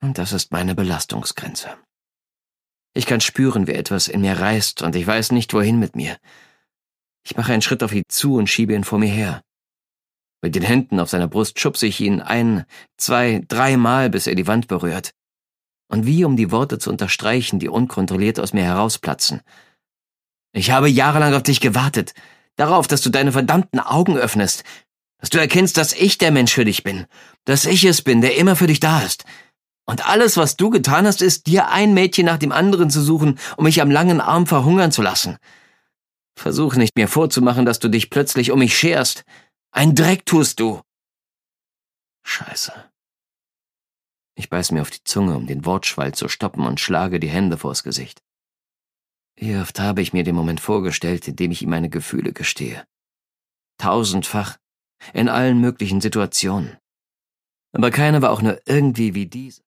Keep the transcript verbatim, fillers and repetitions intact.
Und das ist meine Belastungsgrenze. Ich kann spüren, wie etwas in mir reißt, und ich weiß nicht, wohin mit mir. Ich mache einen Schritt auf ihn zu und schiebe ihn vor mir her. Mit den Händen auf seiner Brust schubse ich ihn ein, zwei, dreimal, bis er die Wand berührt. Und wie um die Worte zu unterstreichen, die unkontrolliert aus mir herausplatzen. Ich habe jahrelang auf dich gewartet, darauf, dass du deine verdammten Augen öffnest, dass du erkennst, dass ich der Mensch für dich bin, dass ich es bin, der immer für dich da ist. Und alles, was du getan hast, ist, dir ein Mädchen nach dem anderen zu suchen, um mich am langen Arm verhungern zu lassen. Versuch nicht, mir vorzumachen, dass du dich plötzlich um mich scherst. Ein Dreck tust du. Scheiße. Ich beiß mir auf die Zunge, um den Wortschwall zu stoppen, und schlage die Hände vors Gesicht. Wie oft habe ich mir den Moment vorgestellt, in dem ich ihm meine Gefühle gestehe. Tausendfach, in allen möglichen Situationen. Aber keine war auch nur irgendwie wie diese.